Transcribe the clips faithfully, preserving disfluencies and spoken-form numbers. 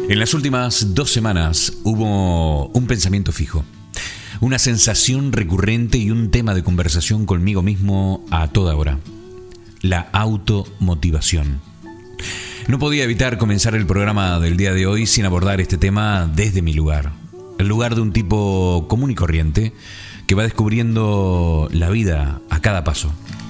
En las últimas dos semanas hubo un pensamiento fijo, una sensación recurrente y un tema de conversación conmigo mismo a toda hora: la automotivación. No podía evitar comenzar el programa del día de hoy sin abordar este tema desde mi lugar, el lugar de un tipo común y corriente que va descubriendo la vida a cada paso.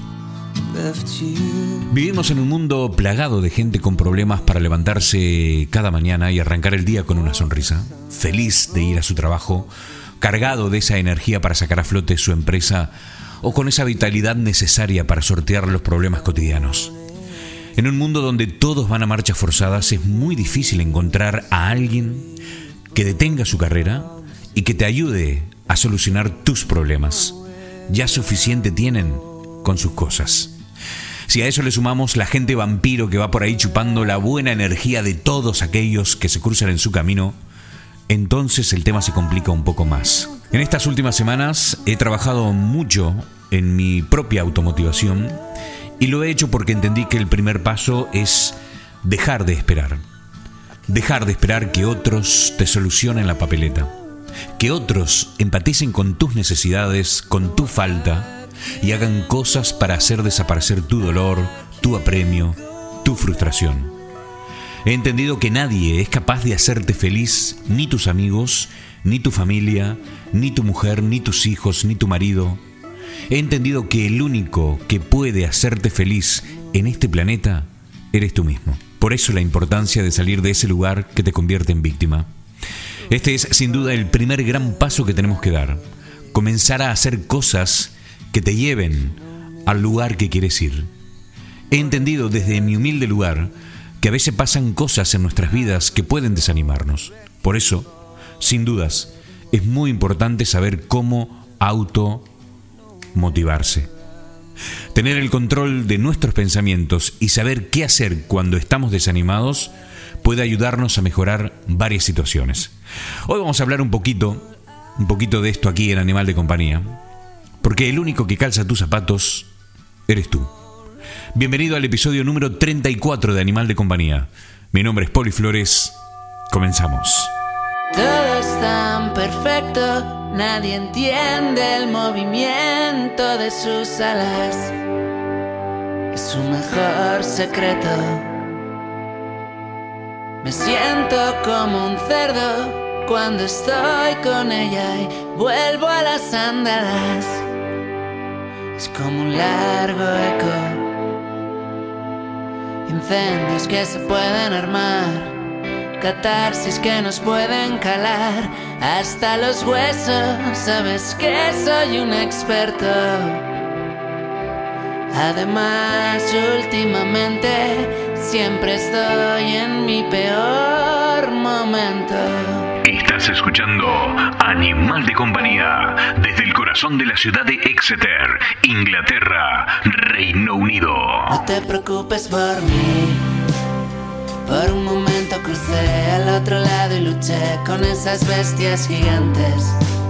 Vivimos en un mundo plagado de gente con problemas para levantarse cada mañana y arrancar el día con una sonrisa, feliz de ir a su trabajo, cargado de esa energía para sacar a flote su empresa o con esa vitalidad necesaria para sortear los problemas cotidianos. En un mundo donde todos van a marchas forzadas, es muy difícil encontrar a alguien que detenga su carrera y que te ayude a solucionar tus problemas. Ya suficiente tienen con sus cosas. Si a eso le sumamos la gente vampiro que va por ahí chupando la buena energía de todos aquellos que se cruzan en su camino, entonces el tema se complica un poco más. En estas últimas semanas he trabajado mucho en mi propia automotivación y lo he hecho porque entendí que el primer paso es dejar de esperar. Dejar de esperar que otros te solucionen la papeleta, que otros empaticen con tus necesidades, con tu falta, y hagan cosas para hacer desaparecer tu dolor, tu apremio, tu frustración. He entendido que nadie es capaz de hacerte feliz, ni tus amigos, ni tu familia, ni tu mujer, ni tus hijos, ni tu marido. He entendido que el único que puede hacerte feliz en este planeta eres tú mismo. Por eso la importancia de salir de ese lugar que te convierte en víctima. Este es sin duda el primer gran paso que tenemos que dar: comenzar a hacer cosas que te lleven al lugar que quieres ir. He entendido desde mi humilde lugar que a veces pasan cosas en nuestras vidas que pueden desanimarnos. Por eso, sin dudas, es muy importante saber cómo automotivarse. Tener el control de nuestros pensamientos y saber qué hacer cuando estamos desanimados puede ayudarnos a mejorar varias situaciones. Hoy vamos a hablar un poquito, un poquito de esto aquí en Animal de Compañía, porque el único que calza tus zapatos eres tú. Bienvenido al episodio número treinta y cuatro de Animal de Compañía. Mi nombre es Poli Flores. Comenzamos. Todo es tan perfecto, nadie entiende el movimiento de sus alas. Es su mejor secreto. Me siento como un cerdo cuando estoy con ella y vuelvo a las andadas. Es como un largo eco, incendios que se pueden armar, catarsis que nos pueden calar hasta los huesos. Sabes que soy un experto. Además, últimamente siempre estoy en mi peor momento. Estás escuchando Animal de Compañía desde el corazón de la ciudad de Exeter, Inglaterra, Reino Unido. No te preocupes por mí. Por un momento crucé al otro lado y luché con esas bestias gigantes.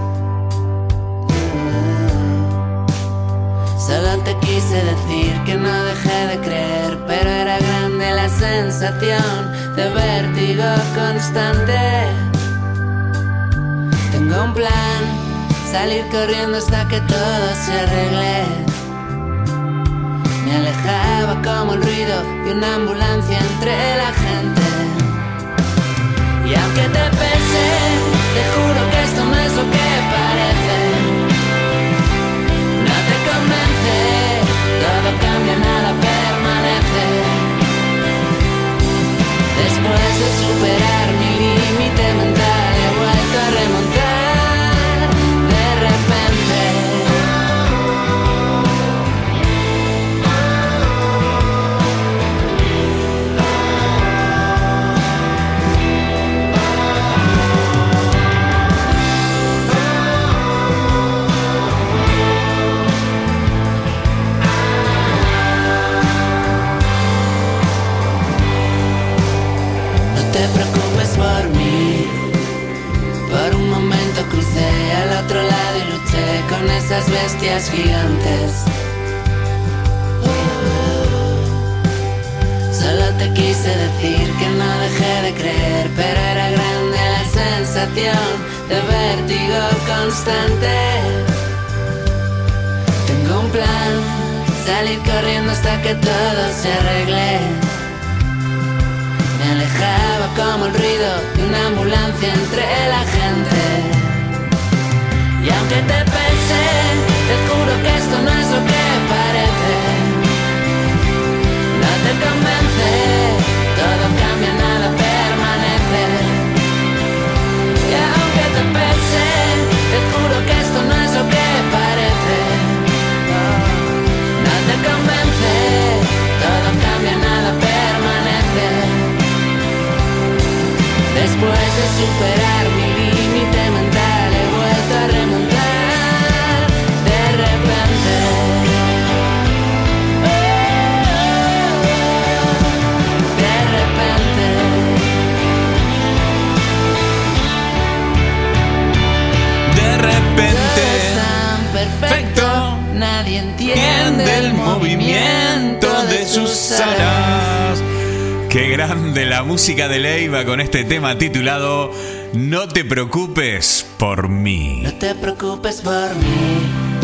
Solo te quise decir que no dejé de creer, pero era grande la sensación de vértigo constante. Tengo un plan, salir corriendo hasta que todo se arregle. Me alejaba como el ruido de una ambulancia entre la gente. Y aunque te pese, te juro que esto no es lo que parece. No te convence, todo cambia, nada permanece. Después de superar mi límite mental, he vuelto a remontar de repente. No te preocupes por mí. Por un momento crucé al otro lado y luché con esas bestias gigantes. Solo te quise decir que no dejé de creer, pero era sensación de vértigo constante. Tengo un plan, salir corriendo hasta que todo se arregle. Me alejaba como el ruido de una ambulancia entre la gente. Y aunque te pese, te juro que esto no es lo que parece. No te convence, todo cambia, nada permanece. Y aunque te pese, te juro que esto no es lo que parece. No te convence, todo cambia, nada permanece. Después de superar mi límite mental, he vuelto a remontar de repente. De repente. De repente. Todo es tan perfecto, nadie entiende el movimiento de sus alas. Qué grande la música de Leiva con este tema titulado No te preocupes por mí. No te preocupes por mí.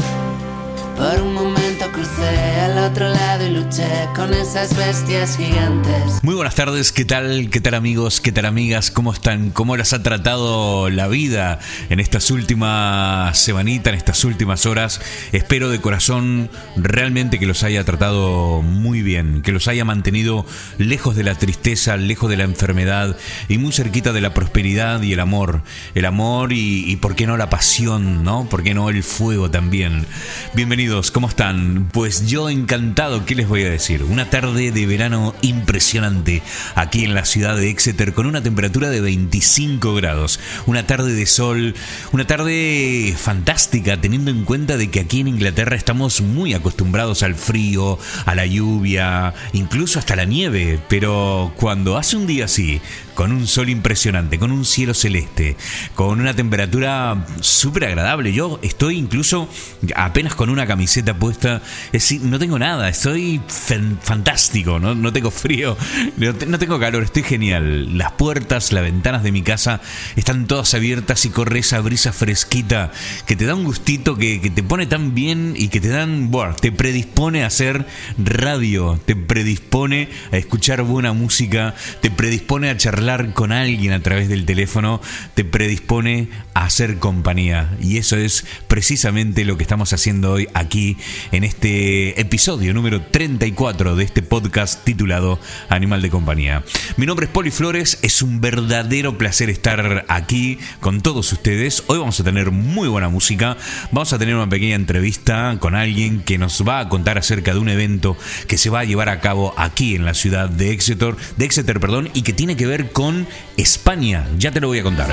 Por un momento crucé al otro lado y luché con esas bestias gigantes. Muy buenas tardes, ¿qué tal? ¿Qué tal amigos? ¿Qué tal amigas? ¿Cómo están? ¿Cómo las ha tratado la vida en estas últimas semanitas, en estas últimas horas? Espero de corazón realmente que los haya tratado muy bien, que los haya mantenido lejos de la tristeza, lejos de la enfermedad y muy cerquita de la prosperidad y el amor. El amor y, y ¿por qué no la pasión, no? ¿Por qué no el fuego también? Bienvenidos. ¿Cómo están? Pues yo encantado, ¿qué les voy a decir? Una tarde de verano impresionante aquí en la ciudad de Exeter con una temperatura de veinticinco grados. Una tarde de sol, una tarde fantástica teniendo en cuenta de que aquí en Inglaterra estamos muy acostumbrados al frío, a la lluvia, incluso hasta la nieve. Pero cuando hace un día así, con un sol impresionante, con un cielo celeste, con una temperatura súper agradable, yo estoy incluso apenas con una camiseta puesta, es decir, no tengo nada, estoy fan, fantástico, ¿no? No tengo frío, no, no tengo calor, estoy genial. Las puertas, las ventanas de mi casa están todas abiertas y corre esa brisa fresquita que te da un gustito, que, que te pone tan bien y que te dan, bueno, te predispone a hacer radio, te predispone a escuchar buena música, te predispone a charlar con alguien a través del teléfono, te predispone a hacer compañía. Y eso es precisamente lo que estamos haciendo hoy aquí en este episodio número treinta y cuatro de este podcast titulado Animal de Compañía. Mi nombre es Poli Flores, es un verdadero placer estar aquí con todos ustedes. Hoy vamos a tener muy buena música, vamos a tener una pequeña entrevista con alguien que nos va a contar acerca de un evento que se va a llevar a cabo aquí en la ciudad de Exeter, de Exeter, perdón, y que tiene que ver con España. Ya te lo voy a contar.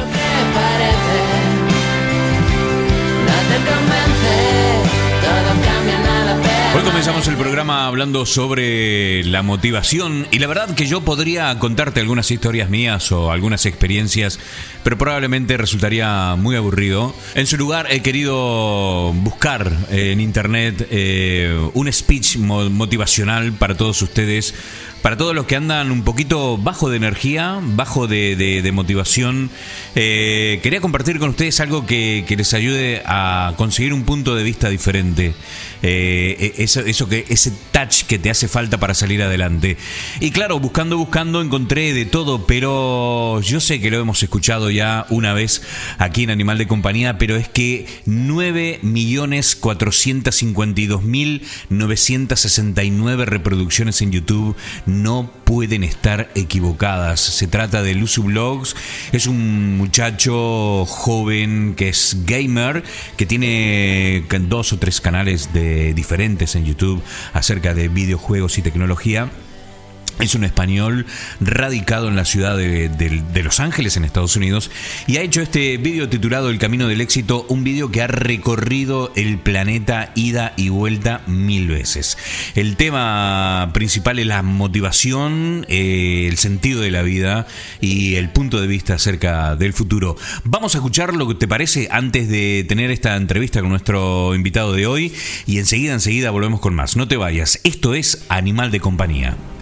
Hoy comenzamos el programa hablando sobre la motivación y la verdad que yo podría contarte algunas historias mías o algunas experiencias, pero probablemente resultaría muy aburrido. En su lugar he querido buscar eh, en internet eh, un speech motivacional para todos ustedes, para todos los que andan un poquito bajo de energía, bajo de, de, de motivación. Eh, quería compartir con ustedes algo que, que les ayude a conseguir un punto de vista diferente. Eh, eso, eso que, ese touch que te hace falta para salir adelante. Y claro, buscando, buscando, encontré de todo, pero yo sé que lo hemos escuchado ya una vez aquí en Animal de Compañía, pero es que nueve millones cuatrocientos cincuenta y dos mil novecientos sesenta y nueve reproducciones en YouTube no pueden estar equivocadas. Se trata de Luzu Vlogs, es un muchacho joven que es gamer, que tiene dos o tres canales de, diferentes en YouTube acerca de videojuegos y tecnología. Es un español radicado en la ciudad de, de, de Los Ángeles, en Estados Unidos, y ha hecho este vídeo titulado El Camino del Éxito, un vídeo que ha recorrido el planeta ida y vuelta mil veces. El tema principal es la motivación, eh, el sentido de la vida y el punto de vista acerca del futuro. Vamos a escuchar lo que te parece antes de tener esta entrevista con nuestro invitado de hoy y enseguida, enseguida volvemos con más. No te vayas, esto es Animal de Compañía.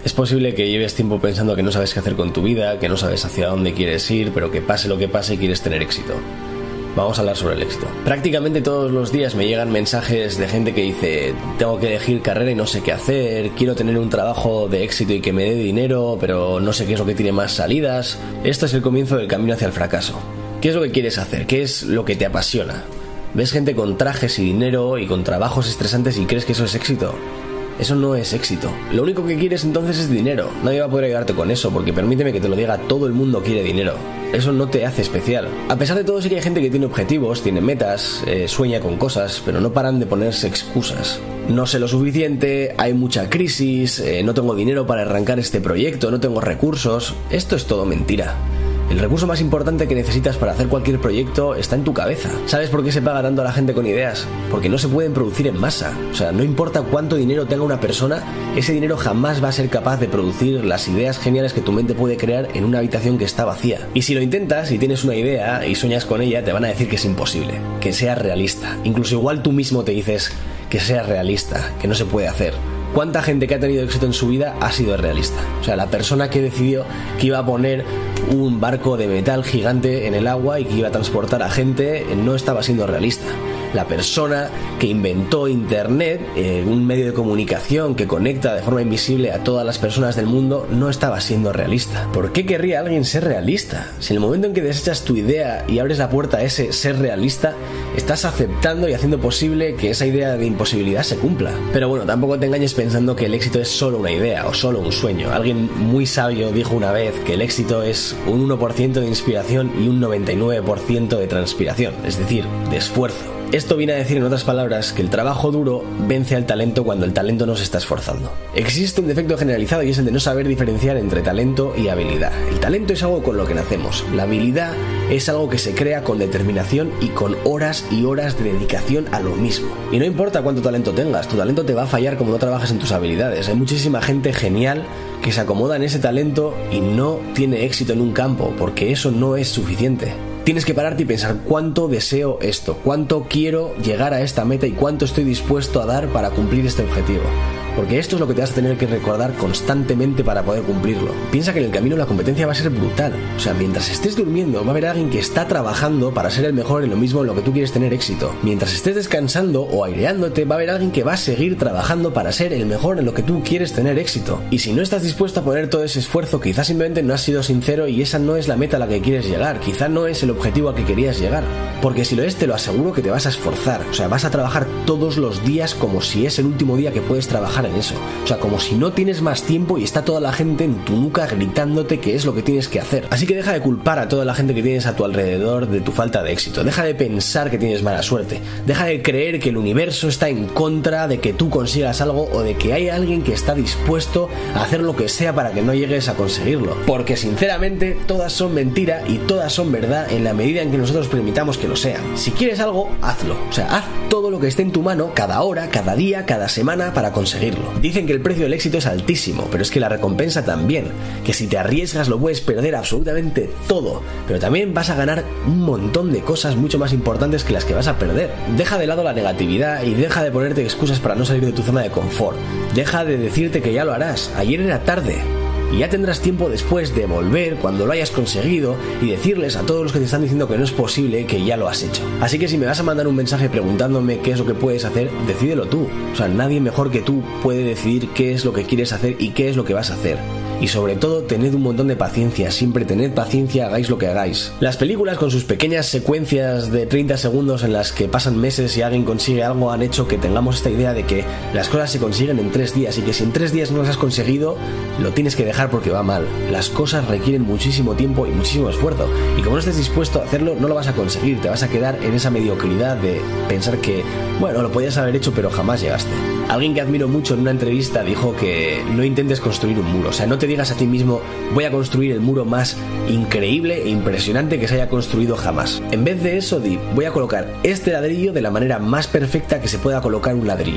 Es posible que lleves tiempo pensando que no sabes qué hacer con tu vida, que no sabes hacia dónde quieres ir, pero que pase lo que pase quieres tener éxito. Vamos a hablar sobre el éxito. Prácticamente todos los días me llegan mensajes de gente que dice: tengo que elegir carrera y no sé qué hacer, quiero tener un trabajo de éxito y que me dé dinero, pero no sé qué es lo que tiene más salidas. Esto es el comienzo del camino hacia el fracaso. ¿Qué es lo que quieres hacer? ¿Qué es lo que te apasiona? ¿Ves gente con trajes y dinero y con trabajos estresantes y crees que eso es éxito? Eso no es éxito. Lo único que quieres entonces es dinero. Nadie va a poder ayudarte con eso, porque permíteme que te lo diga, todo el mundo quiere dinero. Eso no te hace especial. A pesar de todo, sí que hay gente que tiene objetivos, tiene metas, eh, sueña con cosas, pero no paran de ponerse excusas. No sé lo suficiente, hay mucha crisis, eh, no tengo dinero para arrancar este proyecto, no tengo recursos. Esto es todo mentira. El recurso más importante que necesitas para hacer cualquier proyecto está en tu cabeza. ¿Sabes por qué se paga tanto a la gente con ideas? Porque no se pueden producir en masa. O sea, no importa cuánto dinero tenga una persona, ese dinero jamás va a ser capaz de producir las ideas geniales que tu mente puede crear en una habitación que está vacía. Y si lo intentas y tienes una idea y sueñas con ella, te van a decir que es imposible, que sea realista. Incluso igual tú mismo te dices que sea realista, que no se puede hacer. ¿Cuánta gente que ha tenido éxito en su vida ha sido realista? O sea, la persona que decidió que iba a poner un barco de metal gigante en el agua y que iba a transportar a gente no estaba siendo realista. La persona que inventó Internet, eh, un medio de comunicación que conecta de forma invisible a todas las personas del mundo, no estaba siendo realista. ¿Por qué querría alguien ser realista? Si en el momento en que desechas tu idea y abres la puerta a ese ser realista, estás aceptando y haciendo posible que esa idea de imposibilidad se cumpla. Pero bueno, tampoco te engañes pensando que el éxito es solo una idea o solo un sueño. Alguien muy sabio dijo una vez que el éxito es un uno por ciento de inspiración y un noventa y nueve por ciento de transpiración, es decir, de esfuerzo. Esto viene a decir, en otras palabras, que el trabajo duro vence al talento cuando el talento no se está esforzando. Existe un defecto generalizado y es el de no saber diferenciar entre talento y habilidad. El talento es algo con lo que nacemos. La habilidad es algo que se crea con determinación y con horas y horas de dedicación a lo mismo. Y no importa cuánto talento tengas, tu talento te va a fallar como no trabajes en tus habilidades. Hay muchísima gente genial que se acomoda en ese talento y no tiene éxito en un campo, porque eso no es suficiente. Tienes que pararte y pensar: ¿cuánto deseo esto? ¿Cuánto quiero llegar a esta meta y cuánto estoy dispuesto a dar para cumplir este objetivo? Porque esto es lo que te vas a tener que recordar constantemente para poder cumplirlo. Piensa que en el camino la competencia va a ser brutal. O sea, mientras estés durmiendo va a haber alguien que está trabajando para ser el mejor en lo mismo en lo que tú quieres tener éxito. Mientras estés descansando o aireándote va a haber alguien que va a seguir trabajando para ser el mejor en lo que tú quieres tener éxito. Y si no estás dispuesto a poner todo ese esfuerzo, quizás simplemente no has sido sincero y esa no es la meta a la que quieres llegar. Quizá no es el objetivo al que querías llegar. Porque si lo es, te lo aseguro que te vas a esforzar. O sea, vas a trabajar todos los días como si es el último día que puedes trabajar en eso. O sea, como si no tienes más tiempo y está toda la gente en tu nuca gritándote que es lo que tienes que hacer. Así que deja de culpar a toda la gente que tienes a tu alrededor de tu falta de éxito. Deja de pensar que tienes mala suerte. Deja de creer que el universo está en contra de que tú consigas algo o de que hay alguien que está dispuesto a hacer lo que sea para que no llegues a conseguirlo. Porque sinceramente todas son mentira y todas son verdad en la medida en que nosotros permitamos que lo sean. Si quieres algo, hazlo. O sea, haz todo lo que esté en tu mano cada hora, cada día, cada semana para conseguirlo. Dicen que el precio del éxito es altísimo, pero es que la recompensa también, que si te arriesgas lo puedes perder absolutamente todo, pero también vas a ganar un montón de cosas mucho más importantes que las que vas a perder. Deja de lado la negatividad y deja de ponerte excusas para no salir de tu zona de confort. Deja de decirte que ya lo harás, ayer era tarde. Y ya tendrás tiempo después de volver cuando lo hayas conseguido y decirles a todos los que te están diciendo que no es posible que ya lo has hecho. Así que si me vas a mandar un mensaje preguntándome qué es lo que puedes hacer, decídelo tú. O sea, nadie mejor que tú puede decidir qué es lo que quieres hacer y qué es lo que vas a hacer. Y sobre todo, tened un montón de paciencia, siempre tened paciencia, hagáis lo que hagáis. Las películas con sus pequeñas secuencias de treinta segundos en las que pasan meses y alguien consigue algo han hecho que tengamos esta idea de que las cosas se consiguen en tres días y que si en tres días no las has conseguido, lo tienes que dejar porque va mal. Las cosas requieren muchísimo tiempo y muchísimo esfuerzo y como no estés dispuesto a hacerlo, no lo vas a conseguir, te vas a quedar en esa mediocridad de pensar que, bueno, lo podías haber hecho pero jamás llegaste. Alguien que admiro mucho en una entrevista dijo que no intentes construir un muro, o sea, no te digas a ti mismo voy a construir el muro más increíble e impresionante que se haya construido jamás. En vez de eso, di voy a colocar este ladrillo de la manera más perfecta que se pueda colocar un ladrillo.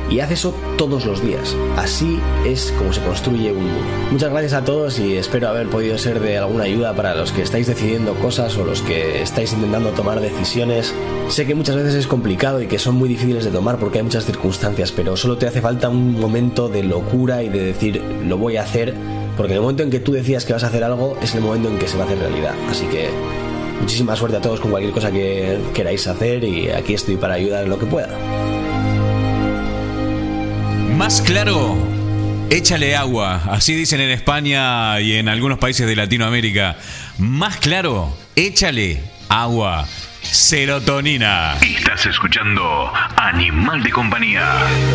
y haz eso todos los días. Así es como se construye un muro. Muchas gracias a todos y espero haber podido ser de alguna ayuda para los que estáis decidiendo cosas o los que estáis intentando tomar decisiones. Sé que muchas veces es complicado y que son muy difíciles de tomar porque hay muchas circunstancias, pero solo te hace falta un momento de locura y de decir lo voy a hacer, porque en el momento en que tú decidas que vas a hacer algo es el momento en que se va a hacer realidad. Así que muchísima suerte a todos con cualquier cosa que queráis hacer y aquí estoy para ayudar en lo que pueda. Más claro, échale agua. Así dicen en España y en algunos países de Latinoamérica. Más claro, échale agua. Serotonina. Estás escuchando Animal de Compañía.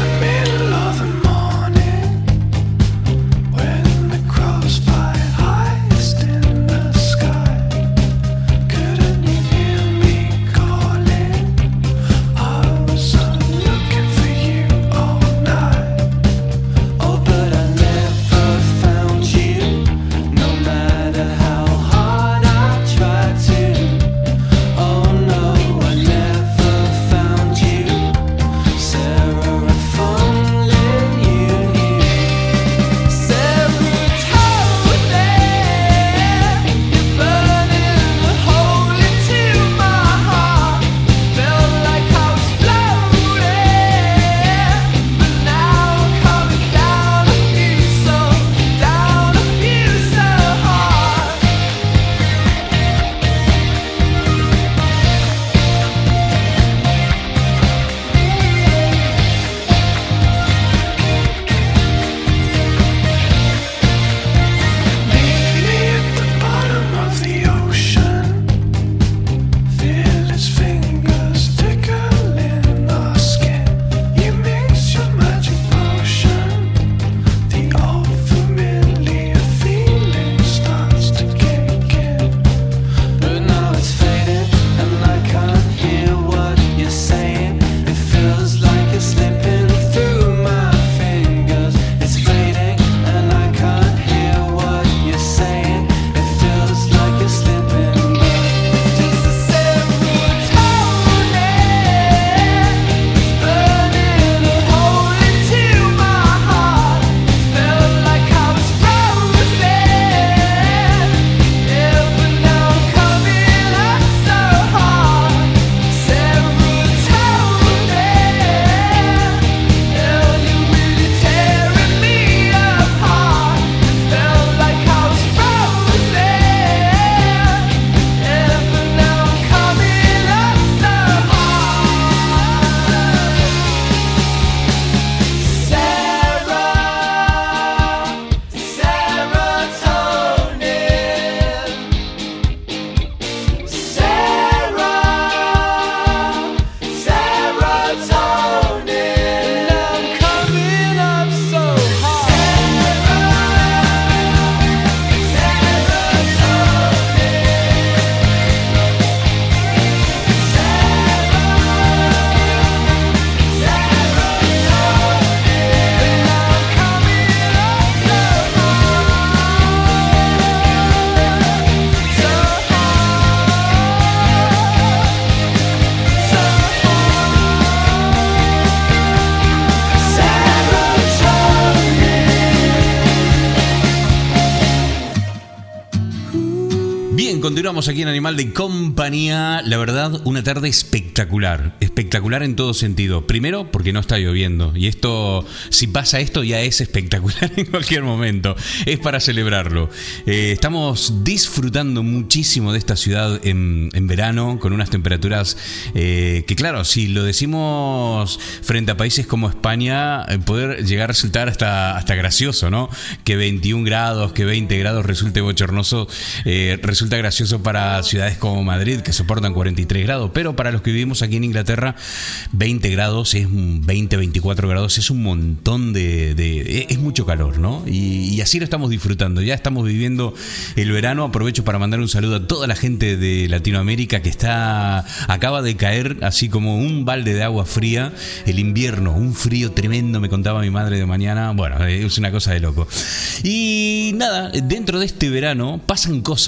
Continuamos aquí en Animal de Compañía. La verdad, una tarde espectacular. Espectacular en todo sentido. Primero, porque no está lloviendo. Y esto, si pasa esto, ya es espectacular en cualquier momento. Es para celebrarlo. Eh, estamos disfrutando muchísimo de esta ciudad en, en verano, con unas temperaturas eh, que, claro, si lo decimos frente a países como España, eh, poder llegar a resultar hasta, hasta gracioso, ¿no? Que veintiún grados, que veinte grados resulte bochornoso, eh, resulta gracioso para ciudades como Madrid, que soportan cuarenta y tres grados, pero para los que vivimos aquí en Inglaterra, veinte grados, es veinte, veinticuatro grados, es un montón de... de es mucho calor, ¿no? Y, y así lo estamos disfrutando, ya estamos viviendo el verano. Aprovecho para mandar un saludo a toda la gente de Latinoamérica que está acaba de caer así como un balde de agua fría, el invierno, un frío tremendo, me contaba mi madre de mañana. Bueno, es una cosa de loco. Y nada, dentro de este verano pasan cosas aquí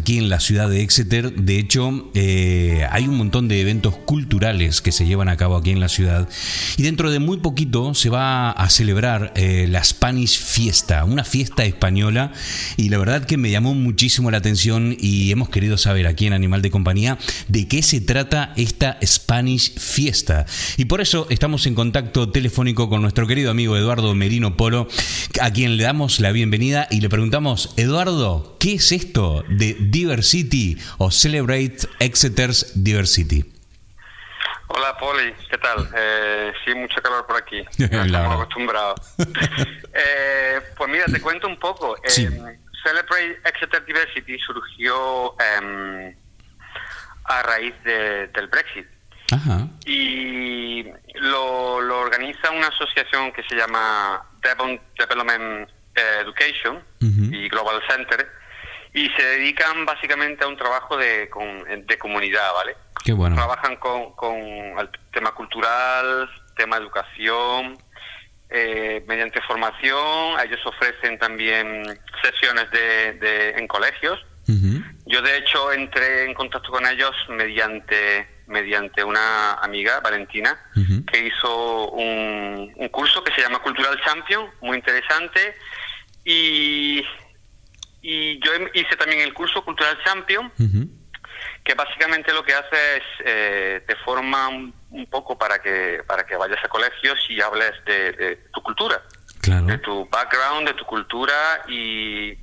aquí en la ciudad de Exeter. De hecho, eh, hay un montón de eventos culturales que se llevan a cabo aquí en la ciudad. Y dentro de muy poquito se va a celebrar eh, la Spanish Fiesta, una fiesta española. Y la verdad que me llamó muchísimo la atención y hemos querido saber aquí en Animal de Compañía de qué se trata esta Spanish Fiesta. Y por eso estamos en contacto telefónico con nuestro querido amigo Eduardo Merino Polo, a quien le damos la bienvenida y le preguntamos: Eduardo, ¿qué es esto de Diversity o Celebrate Exeter's Diversity? Hola Poli, ¿qué tal? Eh, sí, mucho calor por aquí, no estamos acostumbrados. eh, pues mira, te cuento un poco. Eh, sí. Celebrate Exeter Diversity surgió eh, a raíz de, del Brexit. Ajá. Y lo, lo organiza una asociación que se llama Devon Development Education uh-huh. y Global Center, y se dedican básicamente a un trabajo de, con, de comunidad, ¿vale? Qué bueno. Trabajan con, con el tema cultural, tema educación, eh, mediante formación. Ellos ofrecen también sesiones de, de en colegios. Uh-huh. Yo de hecho entré en contacto con ellos mediante mediante una amiga, Valentina, uh-huh. que hizo un, un curso que se llama Cultural Champion, muy interesante, y, y yo hice también el curso Cultural Champion, uh-huh. que básicamente lo que hace es eh, te forma un, un poco para que para que vayas a colegios y hables de, de tu cultura, claro. de tu background, de tu cultura, y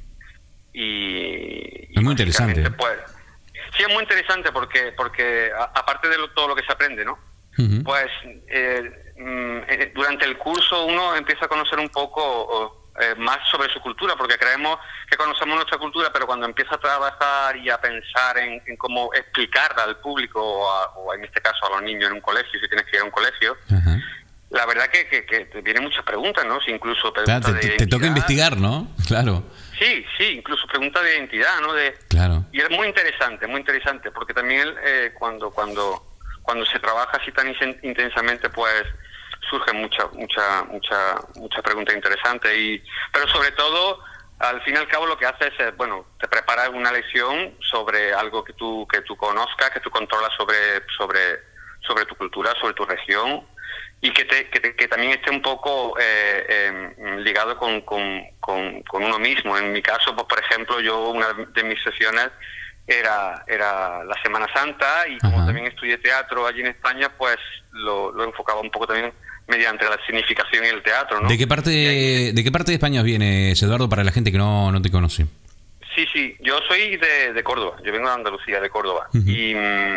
y es muy interesante. Pues, sí, es muy interesante porque porque a, aparte de lo, todo lo que se aprende, ¿no? Uh-huh. Pues eh, eh, durante el curso uno empieza a conocer un poco o, eh, más sobre su cultura, porque creemos que conocemos nuestra cultura, pero cuando empieza a trabajar y a pensar en, en cómo explicarla al público o, a, o en este caso a los niños en un colegio, si tienes que ir a un colegio, uh-huh. la verdad que, que, que te vienen muchas preguntas, ¿no? Si incluso preguntas claro, te, de te toca investigar, ¿no? Claro. Sí, sí, incluso preguntas de identidad, ¿no? De, claro. Y es muy interesante, muy interesante, porque también eh, cuando cuando cuando se trabaja así tan intensamente, pues surgen mucha mucha mucha mucha pregunta interesante, y pero sobre todo al fin y al cabo lo que hace es, bueno, te prepara una lección sobre algo que tú que tú conozcas, que tú controlas sobre sobre sobre tu cultura, sobre tu región, y que, te, que, te, que también esté un poco eh, eh, ligado con, con, con, con uno mismo. En mi caso, pues por ejemplo, yo una de mis sesiones era era la Semana Santa, y como Ajá. también estudié teatro allí en España, pues lo, lo enfocaba un poco también mediante la significación y el teatro, ¿no? ¿De qué parte de, ¿de qué parte de España vienes, Eduardo, para la gente que no, no te conoce? Sí, sí, yo soy de, de Córdoba, yo vengo de Andalucía, de Córdoba, uh-huh. y...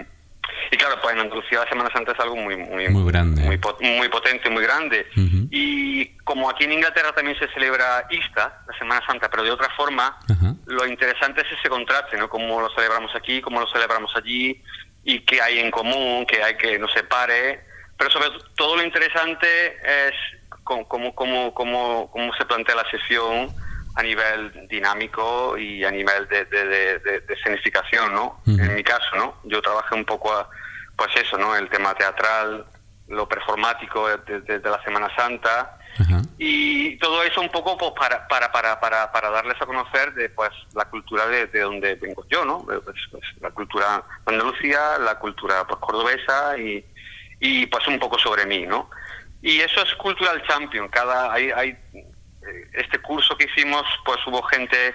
Y claro, pues en Andalucía la Semana Santa es algo muy muy muy grande, muy, muy potente, muy grande. Uh-huh. Y como aquí en Inglaterra también se celebra Easter, la Semana Santa, pero de otra forma, uh-huh. lo interesante es ese contraste, ¿no? Cómo lo celebramos aquí, cómo lo celebramos allí, y qué hay en común, qué hay que nos separe. Pero sobre todo lo interesante es cómo cómo cómo cómo, cómo se plantea la sesión a nivel dinámico y a nivel de, de, de, de, de escenificación, ¿no? Uh-huh. En mi caso, ¿no? Yo trabajé un poco, a, pues eso, ¿no? El tema teatral, lo performático desde de, de la Semana Santa, uh-huh. y todo eso un poco pues para para para para para darles a conocer de pues la cultura de, de donde vengo yo, ¿no? Pues, pues, la cultura de Andalucía, la cultura pues cordobesa, y y pues un poco sobre mí, ¿no? Y eso es Cultural Champion. Cada hay hay este curso que hicimos, pues hubo gente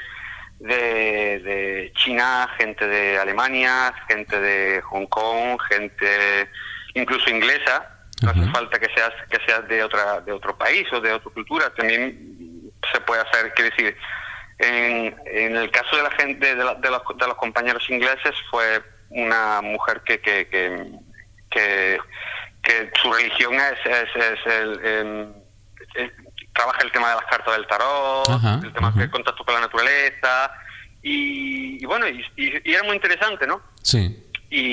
de, de China, gente de Alemania, gente de Hong Kong, gente incluso inglesa. No hace falta que seas que seas de otra de otro país o de otra cultura, también se puede hacer. Quiero decir, en, en el caso de la gente de, la, de, los, de los compañeros ingleses, fue una mujer que que que, que, que su religión es, es, es el, el, el trabaja el tema de las cartas del tarot, ajá, el tema ajá. del contacto con la naturaleza, y, y bueno, y, y, y era muy interesante, ¿no? Sí.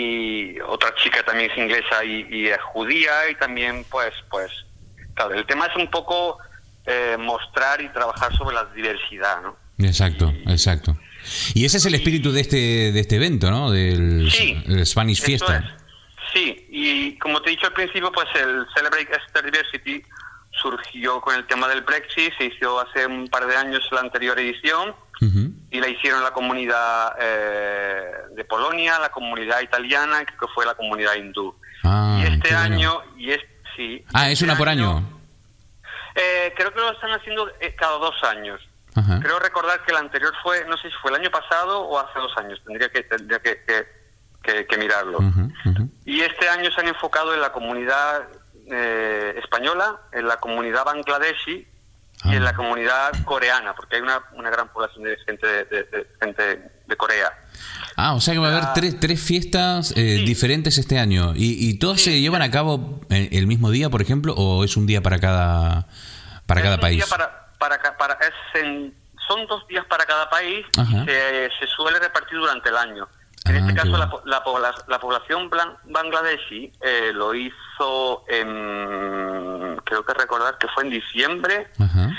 Y otra chica también es inglesa y, y es judía, y también pues, pues, claro, el tema es un poco eh, mostrar y trabajar sobre la diversidad, ¿no? Exacto, y, exacto. Y ese es el espíritu de este de este evento, ¿no? Del, sí, del Spanish Fiesta. Es. Sí, y como te he dicho al principio, pues el Celebrate Exeter Diversity surgió con el tema del Brexit, se hizo hace un par de años la anterior edición, uh-huh. y la hicieron la comunidad eh, de Polonia, la comunidad italiana, creo que fue la comunidad hindú. Ah, y este bueno. año, y es, sí. Ah, es este una por año. Eh, creo que lo están haciendo eh, cada dos años. Ajá. Creo recordar que el anterior fue, no sé si fue el año pasado o hace dos años, tendría que tendría que, que, que, que mirarlo. Uh-huh, uh-huh. Y este año se han enfocado en la comunidad eh, española, en la comunidad bangladeshi Ah. y en la comunidad coreana, porque hay una, una gran población de gente de, de, de gente de Corea. Ah, o sea que va a haber La- tres, tres fiestas eh, Sí. diferentes este año. ¿Y, y todas Sí. se llevan a cabo el, el mismo día, por ejemplo, o es un día para cada para Es cada un país? día para, para, ca- para- es en- son dos días para cada país Ajá. y se, se suele repartir durante el año. En Ah, este qué caso, bueno. la, po- la, pobla- la población blan- bangladeshi eh, lo hizo en, creo que recordar que fue en diciembre, Ajá.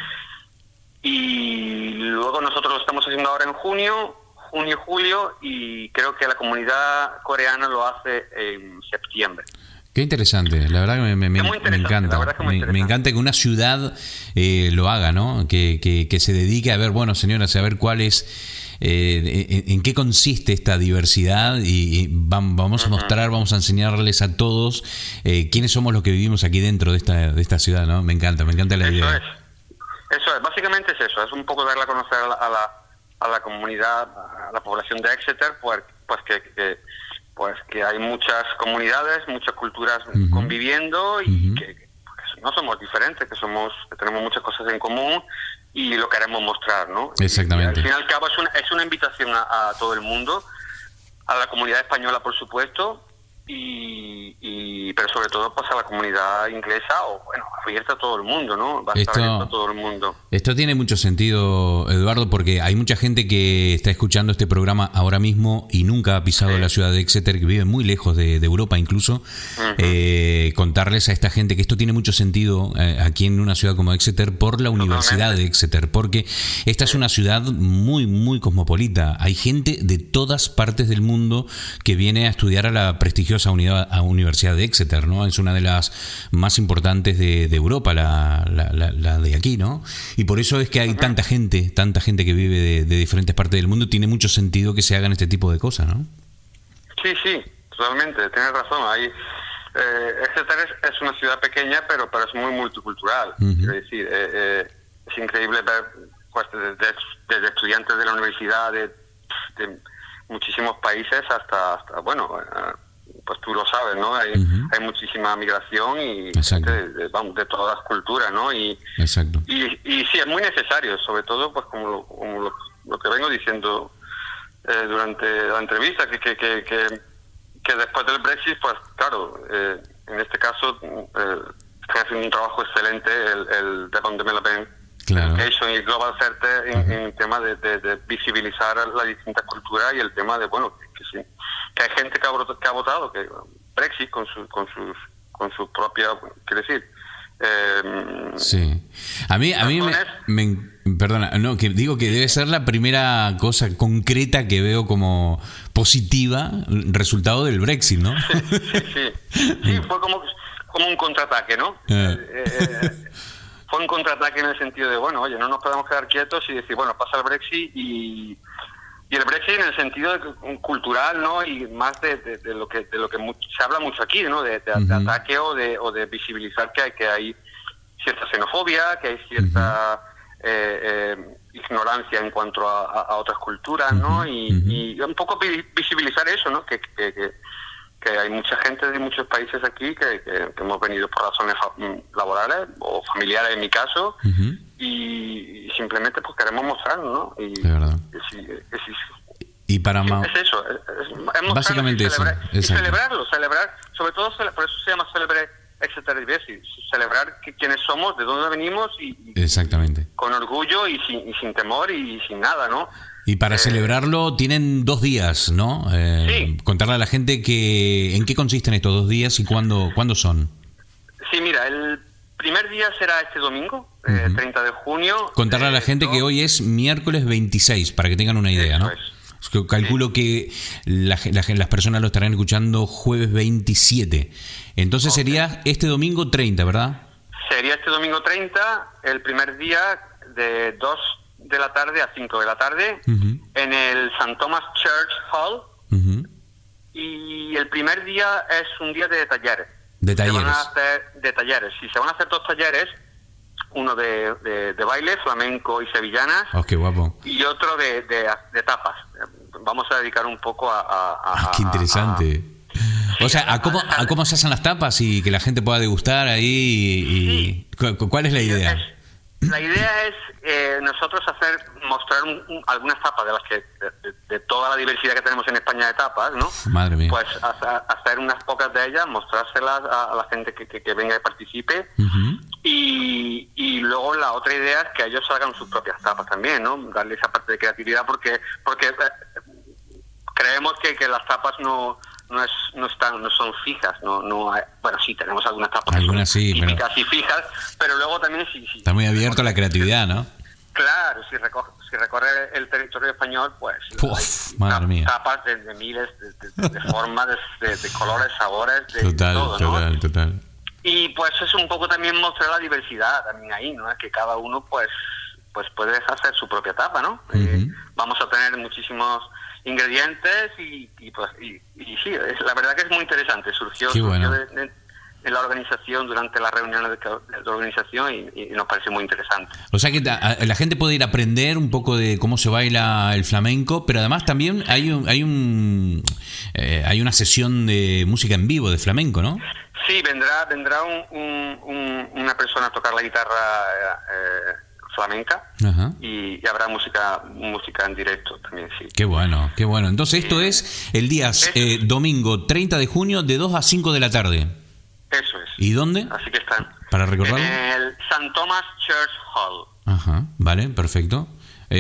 y luego nosotros lo estamos haciendo ahora en junio, junio, julio, y creo que la comunidad coreana lo hace en septiembre. Qué interesante, la verdad que me, me, me- Es muy me interesante, encanta. la verdad que muy Me, me interesante. encanta que una ciudad eh, lo haga, ¿no? Que, que, que se dedique a ver, bueno, señoras, a ver cuál es, eh, en, en qué consiste esta diversidad y, y vam- vamos a mostrar, vamos a enseñarles a todos eh, quiénes somos los que vivimos aquí dentro de esta, de esta ciudad, ¿no? Me encanta, me encanta la Eso idea. es, eso es, básicamente es eso, es un poco darle a conocer a la, a la, a la comunidad, a la población de Exeter, pues, pues que, que pues que hay muchas comunidades, muchas culturas Ujú. conviviendo y Ujú. que, que no somos diferentes, que somos, que tenemos muchas cosas en común y lo queremos mostrar, ¿no? Exactamente. Y al fin y al cabo es una, es una invitación a, a todo el mundo, a la comunidad española, por supuesto, y, y pero sobre todo pues a la comunidad inglesa, o bueno, abierta a todo el mundo, ¿no? Va a estar Esto- abierto a todo el mundo. Esto tiene mucho sentido, Eduardo, porque hay mucha gente que está escuchando este programa ahora mismo y nunca ha pisado Sí. la ciudad de Exeter, que vive muy lejos de, de Europa incluso. Eh, contarles a esta gente que esto tiene mucho sentido eh, aquí en una ciudad como Exeter por la Universidad de Exeter, porque esta es una ciudad muy, muy cosmopolita. Hay gente de todas partes del mundo que viene a estudiar a la prestigiosa unidad, a Universidad de Exeter, ¿no? Es una de las más importantes de, de Europa, la, la, la, la de aquí, ¿no? Y por eso es que hay tanta gente, tanta gente que vive de, de diferentes partes del mundo. Tiene mucho sentido que se hagan este tipo de cosas, ¿no? Sí, sí, totalmente, tienes razón. Hay, eh, Exeter es, es una ciudad pequeña, pero, pero es muy multicultural. Ujú. Quiero decir, eh, eh, es increíble ver pues, desde, desde estudiantes de la universidad de, de muchísimos países hasta, hasta bueno, eh, pues tú lo sabes, ¿no? Hay, Ujú. hay muchísima migración y Exacto. gente de, de, vamos, de todas las culturas, ¿no? Y, Exacto. y, y sí, es muy necesario, sobre todo, pues como lo, como lo, lo que vengo diciendo eh, durante la entrevista, que, que, que, que, que después del Brexit, pues claro, eh, en este caso, eh, está haciendo un trabajo excelente el, el Devon Development Claro. Education y el Global Center en, Ujú. en el tema de, de, de visibilizar las distintas culturas y el tema de, bueno, que, sí, que hay gente que ha, votado, que ha votado que Brexit con, su, con sus con su propia, quiero decir, eh, Sí. A mí, a mí me, razones. me- perdona, no, que digo que debe ser la primera cosa concreta que veo como positiva, resultado del Brexit, ¿no? Sí, sí, sí, fue como, como un contraataque, ¿no? Eh. Eh, eh, fue un contraataque en el sentido de, bueno, oye, no nos podemos quedar quietos y decir, bueno, pasa el Brexit y, y el Brexit en el sentido de, que- cultural, ¿no? Y más de, de, de lo que de lo que mu- se habla mucho aquí, ¿no? De, de, de Ujú. ataque o de, o de visibilizar que hay, que hay cierta xenofobia, que hay cierta eh, eh, ignorancia en cuanto a, a- a otras culturas, ¿no? Ujú, Y, ujú. y un poco vi- visibilizar eso, ¿no? Que, que, que, que hay mucha gente de muchos países aquí que, que, que hemos venido por razones fa- mm, laborales o familiares en mi caso Ujú. y, y simplemente pues queremos mostrar, ¿no? Y, De verdad. que sí, que sí, Y para sí, ma- es eso, es, es mostrarlo Básicamente y eso, celebrar, y exacto. celebrarlo, celebrar, sobre todo cele- por eso se llama Celebrate Exeter Diversity, celebrar que, quiénes somos, de dónde venimos y, y Exactamente. con orgullo y sin, y sin temor y sin nada, ¿no? Y para Eh, celebrarlo tienen dos días, ¿no? Eh, Sí. Contarle a la gente que en qué consisten estos dos días y cuándo, cuándo son. Sí, mira, el primer día será este domingo, eh, Ujú. treinta de junio. Contarle a la eh, gente no- que hoy es miércoles veintiséis, para que tengan una idea, Eso ¿no? es. Es que calculo que la ge- la ge- las personas lo estarán escuchando jueves veintisiete. Entonces Ok. sería este domingo treinta, ¿verdad? Sería este domingo treinta, el primer día de dos de la tarde a cinco de la tarde uh-huh. en el Saint Thomas Church Hall. Uh-huh. Y el primer día es un día de talleres. De talleres. Se van a hacer de talleres. Sí, se van a hacer dos talleres. Uno de, de, de baile, flamenco y sevillanas. Oh, qué guapo. Y otro de, de, de tapas. Vamos a dedicar un poco a... a, a ah, qué interesante. A, a, o sea, a cómo, a cómo se hacen las tapas y que la gente pueda degustar ahí. Y, sí. y, ¿cuál es la idea? Es, la idea es eh, nosotros hacer, mostrar un, un, algunas tapas de las que de, de toda la diversidad que tenemos en España de tapas, ¿no? Madre mía. Pues hacer, hacer unas pocas de ellas, mostrárselas a, a la gente que, que, que venga y participe. Uh-huh. Y, y luego la otra idea es que ellos hagan sus propias tapas también, ¿no? Darle esa parte de creatividad porque porque eh, creemos que, que las tapas no no es no están no son fijas, no no hay, bueno, sí tenemos algunas tapas algunas sí, típicas pero... y fijas, pero luego también sí, sí está muy abierto a la creatividad, ¿no? Claro, si recoge, si recorre el territorio español, pues Uf, hay madre mía. tapas de, de miles de, de, de formas, de, de colores, sabores, de total, todo, total, ¿no? total. Y pues es un poco también mostrar la diversidad también ahí, ¿no? Es que cada uno pues pues puede hacer su propia tapa, ¿no? Uh-huh. Eh, vamos a tener muchísimos ingredientes y, y pues y, y sí, es, la verdad que es muy interesante. Surgió, Qué bueno. surgió de, de, de la organización durante las reuniones de, de la organización y, y nos parece muy interesante. O sea que ta, la gente puede ir a aprender un poco de cómo se baila el flamenco, pero además también hay un hay un eh, hay una sesión de música en vivo de flamenco, ¿no? Sí, vendrá vendrá un, un, un, una persona a tocar la guitarra eh, flamenca. Ajá. Y, y habrá música música en directo también, sí. Qué bueno, qué bueno. Entonces esto eh, es el día eh, domingo treinta de junio de dos a cinco de la tarde. Eso es. ¿Y dónde? Así que están. ¿Para recordarlo? En el Saint Thomas Church Hall. Ajá, vale, perfecto.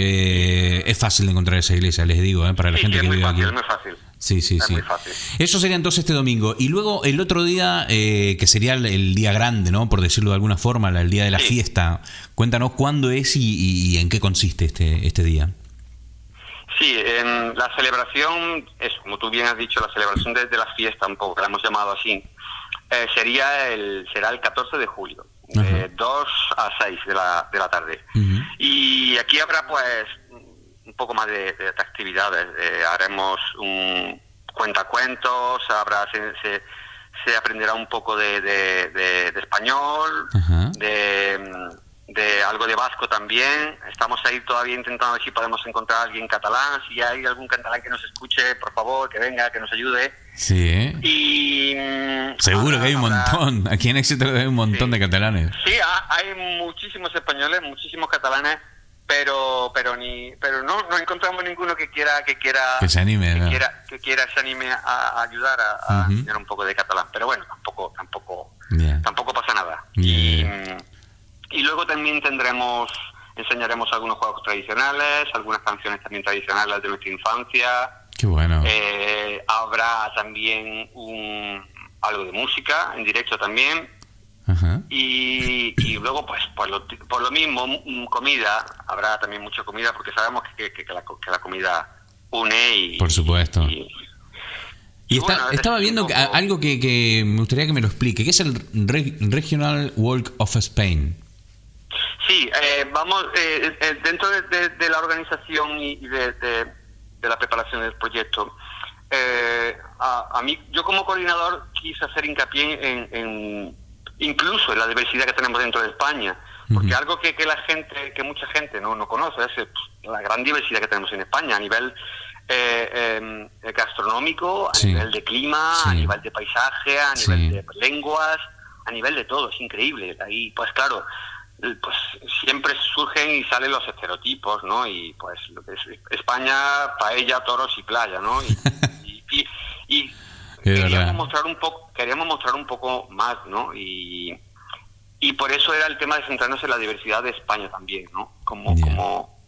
Eh, es fácil de encontrar esa iglesia, les digo, eh, para la sí, gente sí, que vive fácil, aquí. Es muy fácil. Sí, sí, es sí. Muy fácil. Eso sería entonces este domingo. Y luego el otro día, eh, que sería el, el día grande, ¿no? Por decirlo de alguna forma, el día de la sí. fiesta. Cuéntanos cuándo es y, y, y en qué consiste este, este día. Sí, en la celebración, es como tú bien has dicho, la celebración de, de la fiesta, un poco, que la hemos llamado así, eh, sería el será el catorce de julio, uh-huh. de dos a seis de la, de la tarde. Uh-huh. Y aquí habrá pues un poco más de, de, de actividades. Eh, haremos un cuentacuentos, habrá se, se, se aprenderá un poco de, de, de, de español, uh-huh. de... de algo de vasco también. Estamos ahí todavía intentando ver si podemos encontrar a alguien catalán. Si hay algún catalán que nos escuche, por favor, que venga, que nos ayude. Sí, ¿eh? Y seguro habrá, que hay un habrá... montón. Aquí en Exeter hay un montón sí. de catalanes. Sí, hay muchísimos españoles, muchísimos catalanes, pero pero ni pero no no encontramos ninguno que quiera que quiera que se anime, que ¿no? quiera que quiera se anime a, a ayudar a, a uh-huh. enseñar un poco de catalán. Pero bueno, tampoco tampoco yeah. tampoco pasa nada. Yeah. Y Y luego también tendremos, enseñaremos algunos juegos tradicionales, algunas canciones también tradicionales de nuestra infancia. Qué bueno. Eh, habrá también un, algo de música en directo también. Ajá. Y, y luego, pues, por lo, por lo mismo, comida. Habrá también mucha comida porque sabemos que, que, que, la, que la comida une y... Por supuesto. Y, Y, y está, bueno, estaba viendo poco... algo que, que me gustaría que me lo explique. ¿Qué es el Re- Regional Walk of Spain? Sí, eh, vamos, eh, eh, dentro de, de, de la organización y de, de, de la preparación del proyecto, eh, a, a mí, yo como coordinador quise hacer hincapié en, en incluso en la diversidad que tenemos dentro de España, porque uh-huh. algo que, que la gente, que mucha gente no, no conoce es la gran diversidad que tenemos en España a nivel eh, eh, gastronómico, a sí. nivel de clima, sí. a nivel de paisaje, a nivel sí. de lenguas, a nivel de todo, es increíble. Ahí, pues claro, pues siempre surgen y salen los estereotipos, ¿no? Y pues lo que es España, paella, toros y playa, ¿no? Y, y, y, y queríamos verdad. mostrar un poco, queríamos mostrar un poco más, ¿no? Y, y por eso era el tema de centrarnos en la diversidad de España también, ¿no? Como, yeah. como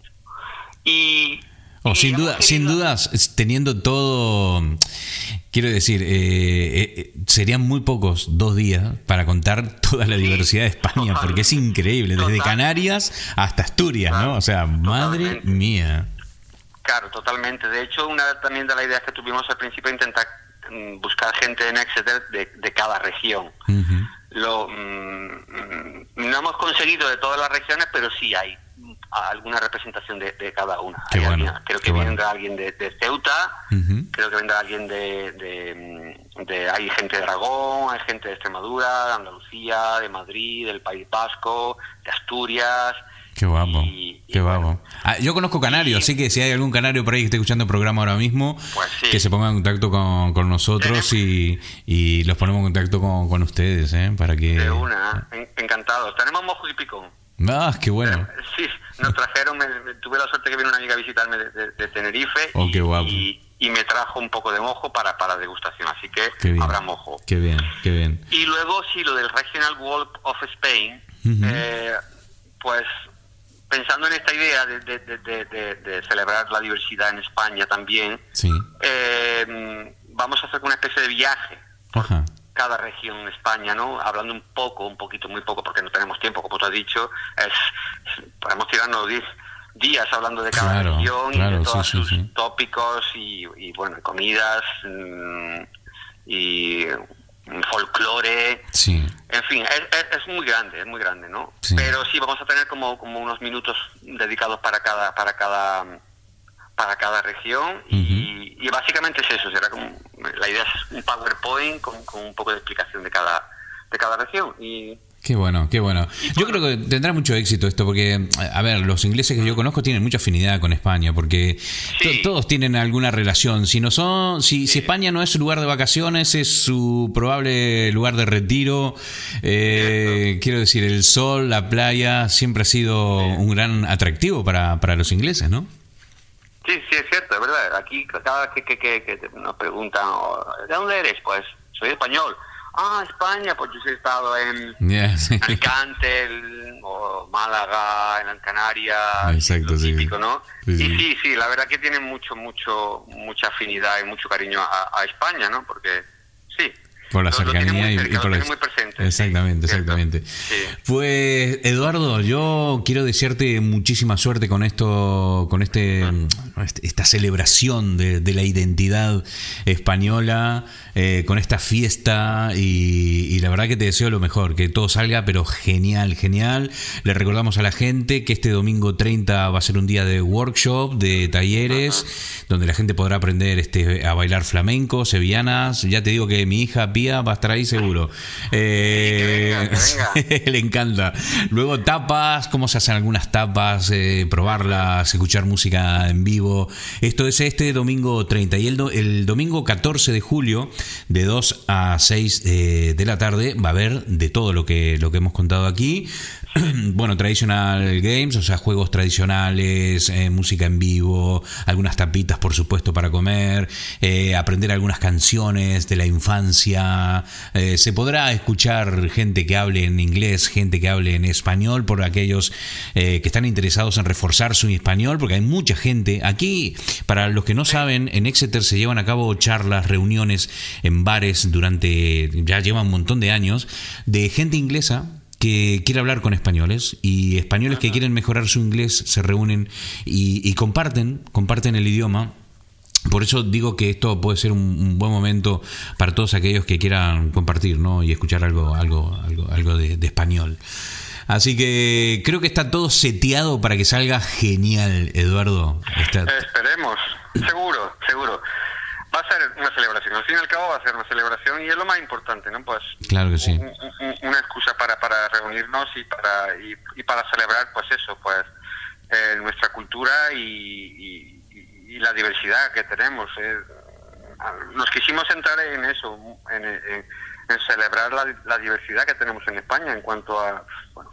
y oh, y sin duda, querido... sin dudas, teniendo todo. Quiero decir, eh, eh, serían muy pocos dos días para contar toda la sí, diversidad de España, total, porque es increíble, desde total, Canarias hasta Asturias, total, ¿no? O sea, madre totalmente. mía. Claro, totalmente. De hecho, una también de las ideas que tuvimos al principio, intentar um, buscar gente en Exeter de, de cada región. Uh-huh. Lo um, no hemos conseguido de todas las regiones, pero sí hay a alguna representación de, de cada una. Qué Hay bueno, alguien, creo que qué vendrá bueno. alguien de, de Ceuta, uh-huh. creo que vendrá alguien de, de, de... Hay gente de Aragón, hay gente de Extremadura, de Andalucía, de Madrid, del País Vasco, de Asturias... Qué guapo, y, y qué guapo. Bueno, ah, yo conozco canarios, así que si hay algún canario por ahí que esté escuchando el programa ahora mismo, pues sí. que se ponga en contacto con, con nosotros y, y los ponemos en contacto con, con ustedes, ¿eh? Para que... De una, encantados. Tenemos mojo y picón. Ah, qué bueno. Sí, nos trajeron, me, me, tuve la suerte que vino una amiga a visitarme de, de, de Tenerife. Oh, qué guapo. Y, y me trajo un poco de mojo para, para degustación, así que habrá mojo. Qué bien, qué bien. Y luego, sí, lo del Regional World of Spain, uh-huh. eh, pues... pensando en esta idea de, de, de, de, de celebrar la diversidad en España también, sí. eh, vamos a hacer una especie de viaje por Ajá. cada región en España, ¿no? Hablando un poco, un poquito, muy poco, porque no tenemos tiempo, como tú has dicho, es, es podemos tirarnos diez días hablando de cada claro, región claro, y de todos sí, sus sí, sí. tópicos y, y, bueno, comidas mmm, y... folclore, sí. en fin, es, es, es muy grande, es muy grande, ¿no? Sí. Pero sí vamos a tener como, como unos minutos dedicados para cada para cada para cada región uh-huh. y, y básicamente es eso, será como la idea es un PowerPoint con, con un poco de explicación de cada de cada región y Qué bueno, qué bueno. Yo creo que tendrá mucho éxito esto porque, a ver, los ingleses que yo conozco tienen mucha afinidad con España porque sí. to- todos tienen alguna relación. Si no son, si, sí. si España no es su lugar de vacaciones, es su probable lugar de retiro. Eh, quiero decir, el sol, la playa, siempre ha sido sí. un gran atractivo para, para los ingleses, ¿no? Sí, sí, es cierto, es verdad. Aquí cada vez que, que, que, que nos preguntan, ¿de dónde eres? Pues soy español. Ah, España, pues yo he estado en yeah, sí. Alicante, el, o Málaga, en las Canarias, exacto, lo típico, sí. ¿no? Sí, y sí. sí, sí, la verdad que tienen mucho, mucho, mucha afinidad y mucho cariño a, a España, ¿no? Porque, sí. Por la lo, cercanía lo y, cerca, y por lo la... muy presente. Exactamente, sí, exactamente. Sí. Pues Eduardo, yo quiero desearte muchísima suerte con esto, con este, esta celebración de, de la identidad española, eh, con esta fiesta y, y la verdad que te deseo lo mejor, que todo salga, pero genial, genial. Le recordamos a la gente que este domingo treinta va a ser un día de workshop, de talleres, uh-huh. donde la gente podrá aprender este a bailar flamenco, sevillanas. Ya te digo que mi hija Pía va a estar ahí seguro. Eh, sí, que venga, que venga. Le encanta. Luego tapas, cómo se hacen algunas tapas, eh, probarlas, escuchar música en vivo. Esto es este domingo treinta. Y el, do, el domingo catorce de julio, de dos a seis eh, de la tarde, va a haber de todo lo que, lo que hemos contado aquí. Bueno, traditional games, o sea, juegos tradicionales, eh, música en vivo, algunas tapitas, por supuesto, para comer, eh, aprender algunas canciones de la infancia. Eh, se podrá escuchar gente que hable en inglés, gente que hable en español, por aquellos eh, que están interesados en reforzar su español, porque hay mucha gente. Aquí, para los que no saben, en Exeter se llevan a cabo charlas, reuniones en bares durante, ya llevan un montón de años, de gente inglesa que quiere hablar con españoles y españoles que quieren mejorar su inglés se reúnen y, y comparten, comparten el idioma. Por eso digo que esto puede ser un, un buen momento para todos aquellos que quieran compartir, ¿no? Y escuchar algo, algo, algo, algo de, de español. Así que creo que está todo seteado para que salga genial, Eduardo. Está... Esperemos, seguro, seguro. Va a ser una celebración, al fin y al cabo va a ser una celebración y es lo más importante, ¿no? Pues claro que sí. Un, un, una excusa para, para reunirnos y para y, y para celebrar, pues eso, pues eh, nuestra cultura y, y, y la diversidad que tenemos. Eh. Nos quisimos centrar en eso, en, en, en celebrar la, la diversidad que tenemos en España en cuanto a... Bueno,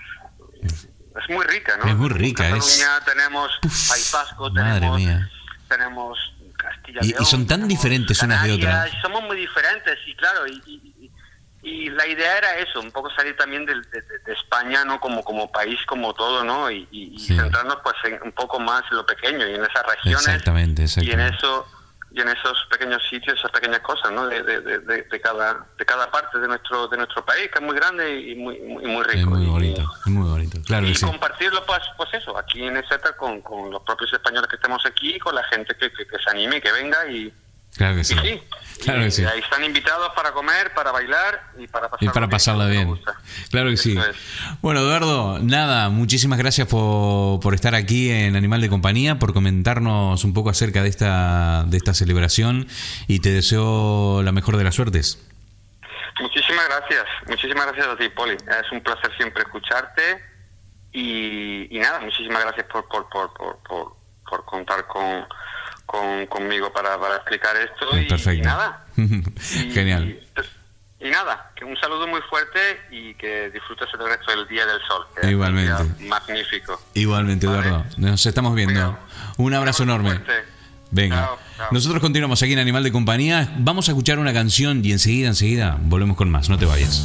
es muy rica, ¿no? Es muy rica. En Cataluña es... tenemos Uf, País Vasco, madre tenemos... mía. tenemos Castilla y, León, y son tan diferentes unas de otras. Somos muy diferentes y claro, y, y, y la idea era eso, un poco salir también de, de, de España, ¿no? Como como país, como todo, ¿no? Y, y, y sí. centrarnos pues en un poco más en lo pequeño y en esas regiones. Exactamente, exactamente. Y en eso y en esos pequeños sitios, esas pequeñas cosas, ¿no? De, de, de, de cada de cada parte de nuestro de nuestro país, que es muy grande y muy muy, muy rico. Es muy bonito, es muy bonito. Claro y que sí. compartirlo pues pues eso, aquí en Exeter con, con los propios españoles que estemos aquí, con la gente que, que, que se anime, que venga y Claro que sí. Y sí. Claro que sí. Ahí están invitados para comer, para bailar y para pasarla, y para pasarla bien. bien. Claro que Eso sí. Es. Bueno, Eduardo, nada, muchísimas gracias por, por estar aquí en Animal de Compañía, por comentarnos un poco acerca de esta, de esta celebración y te deseo la mejor de las suertes. Muchísimas gracias, muchísimas gracias a ti, Poli. Es un placer siempre escucharte y, y nada, muchísimas gracias por, por, por, por, por, por contar con... Con, conmigo para, para explicar esto y, Perfecto. y nada y, Genial y, y nada, que un saludo muy fuerte y que disfrutes el resto del Día del Sol, que igualmente es un día magnífico. Igualmente, ¿vale? Eduardo, nos estamos viendo. Cuidado. Un abrazo enorme. Fuerte. Venga, chao, chao. Nosotros continuamos aquí en Animal de Compañía. Vamos a escuchar una canción y enseguida, enseguida volvemos con más, no te vayas.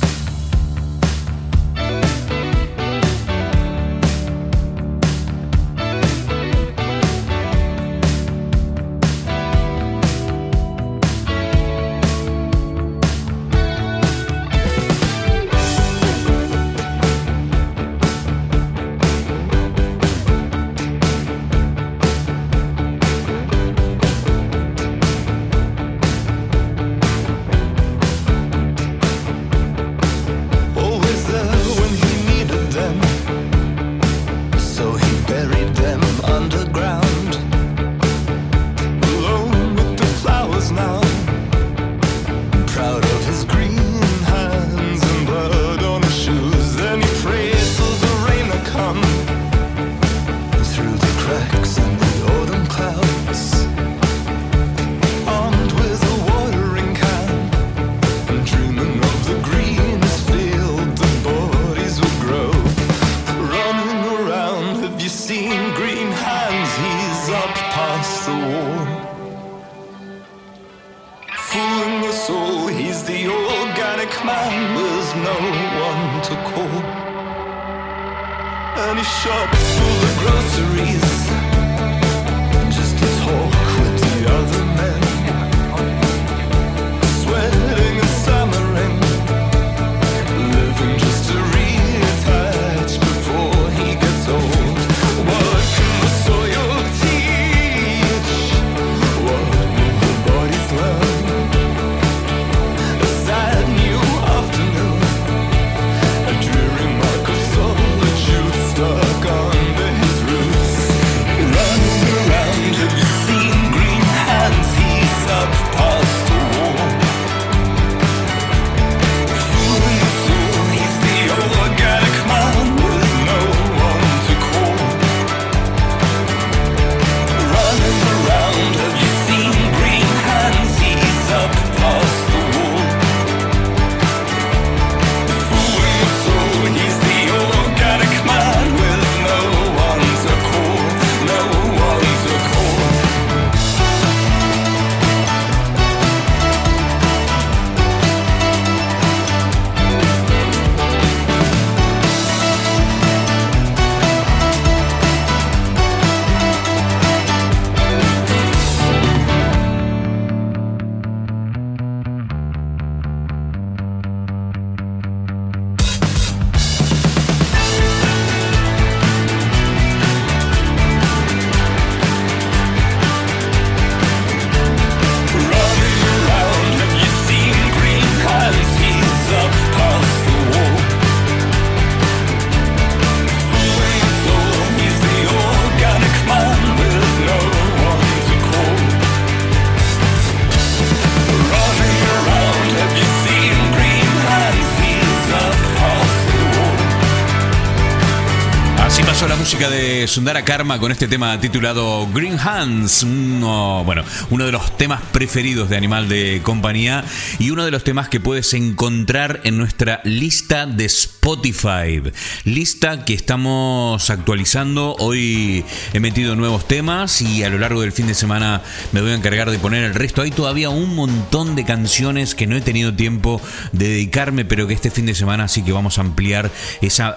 De Sundara Karma con este tema titulado Green Hands, uno, bueno, uno de los temas preferidos de Animal de Compañía y uno de los temas que puedes encontrar en nuestra lista de Spotify, lista que estamos actualizando. Hoy he metido nuevos temas y a lo largo del fin de semana me voy a encargar de poner el resto. Hay todavía un montón de canciones que no he tenido tiempo de dedicarme, pero que este fin de semana sí que vamos a ampliar esa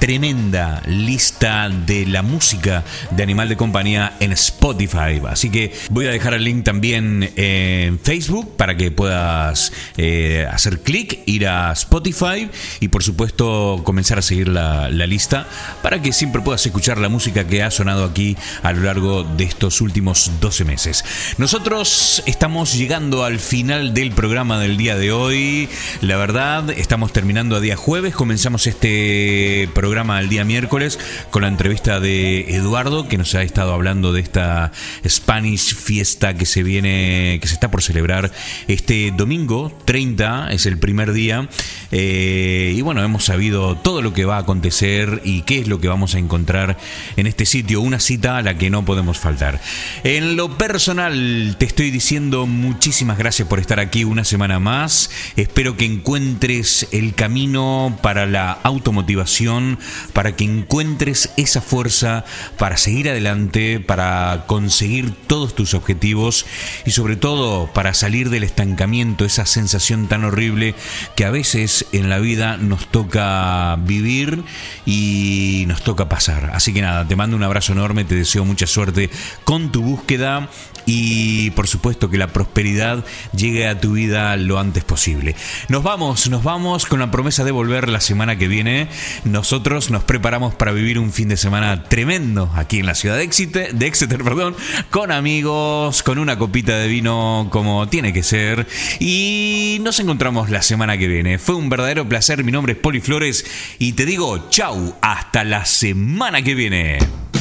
tremenda lista de la música de Animal de Compañía en Spotify. Así que voy a dejar el link también en Facebook para que puedas eh, hacer clic, ir a Spotify y por supuesto comenzar a seguir la, la lista para que siempre puedas escuchar la música que ha sonado aquí a lo largo de estos últimos doce meses. Nosotros estamos llegando al final del programa del día de hoy. La verdad, estamos terminando a día jueves. Comenzamos este programa el día miércoles con la entrevista de Eduardo, que nos ha estado hablando de esta Spanish Fiesta que se viene, que se está por celebrar este domingo treinta, es el primer día. Eh, y bueno, hemos sabido todo lo que va a acontecer y qué es lo que vamos a encontrar en este sitio. Una cita a la que no podemos faltar. En lo personal, te estoy diciendo muchísimas gracias por estar aquí una semana más. Espero que encuentres el camino para la automotivación, para que encuentres esa fuerza para seguir adelante, para conseguir todos tus objetivos y sobre todo para salir del estancamiento, esa sensación tan horrible que a veces en la vida nos toca vivir y nos toca pasar. Así que nada, te mando un abrazo enorme, te deseo mucha suerte con tu búsqueda y por supuesto que la prosperidad llegue a tu vida lo antes posible. Nos vamos, nos vamos con la promesa de volver la semana que viene. Nosotros nos preparamos para vivir un fin de semana tremendo aquí en la ciudad de Exeter, de Exeter, perdón, con amigos, con una copita de vino como tiene que ser y nos encontramos la semana que viene. Fue un verdadero placer, mi nombre es Poli Flores y te digo chau, hasta la semana que viene.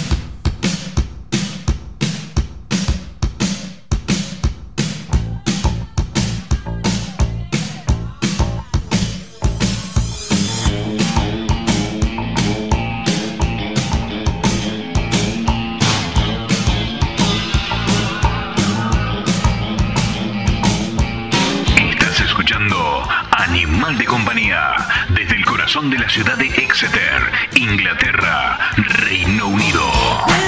Animal de Compañía, desde el corazón de la ciudad de Exeter, Inglaterra, Reino Unido.